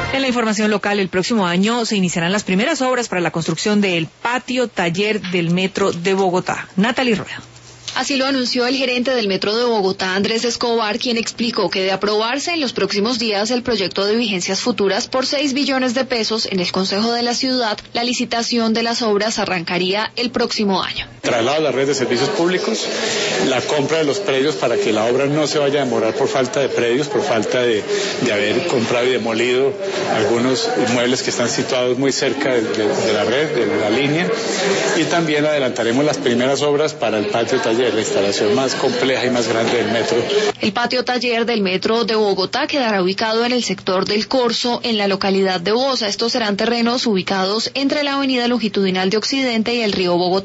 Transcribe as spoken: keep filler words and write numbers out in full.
En la información local, el próximo año se iniciarán las primeras obras para la construcción del patio taller del Metro de Bogotá. Natalie Rueda. Así lo anunció el gerente del Metro de Bogotá, Andrés Escobar, quien explicó que de aprobarse en los próximos días el proyecto de vigencias futuras por seis billones de pesos en el Consejo de la Ciudad, la licitación de las obras arrancaría el próximo año. Traslado a la red de servicios públicos, la compra de los predios para que la obra no se vaya a demorar por falta de predios, por falta de, de haber comprado y demolido algunos inmuebles que están situados muy cerca de, de, de la red, de la línea, y también adelantaremos las primeras obras para el patio taller, la instalación más compleja y más grande del metro. El patio taller del Metro de Bogotá quedará ubicado en el sector del Corso, en la localidad de Bosa. Estos serán terrenos ubicados entre la avenida longitudinal de Occidente y el río Bogotá.